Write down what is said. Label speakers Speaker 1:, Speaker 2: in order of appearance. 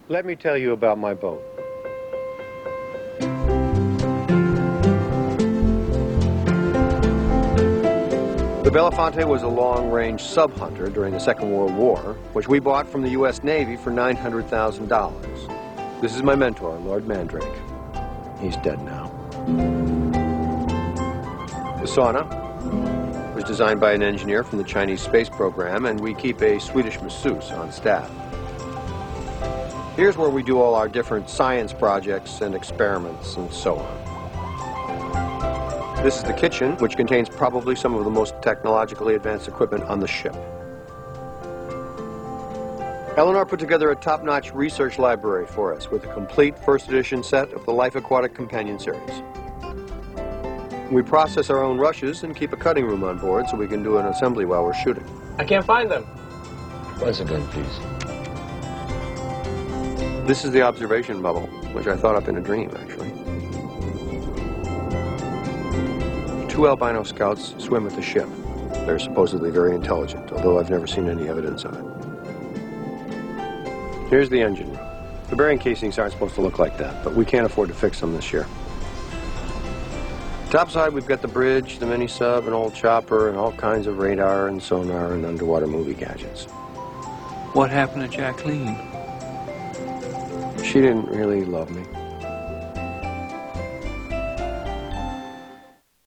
Speaker 1: Let me tell you about my boat. The Belafonte was a long-range sub-hunter during the Second World War, which we bought from the U.S. Navy for $900,000. This is my mentor, Lord Mandrake. He's dead now. The sauna was designed by an engineer from the Chinese space program, and we keep a Swedish masseuse on staff. Here's where we do all our different science projects and experiments and so on. This is the kitchen, which contains probably some of the most technologically advanced equipment on the ship. Eleanor put together a top-notch research library for us with a complete first edition set of the Life Aquatic Companion series. We process our own rushes and keep a cutting room on board so we can do an assembly while we're shooting.
Speaker 2: I can't find them.
Speaker 3: Once again, please.
Speaker 1: This is the observation bubble, which I thought up in a dream, actually. 2 albino scouts swim with the ship. They're supposedly very intelligent, although I've never seen any evidence of it. Here's the engine room. The bearing casings aren't supposed to look like that, but we can't afford to fix them this year. Topside, we've got the bridge, the mini-sub, an old chopper, and all kinds of radar and sonar and underwater movie gadgets.
Speaker 4: What happened to Jacqueline?
Speaker 1: She didn't really love me.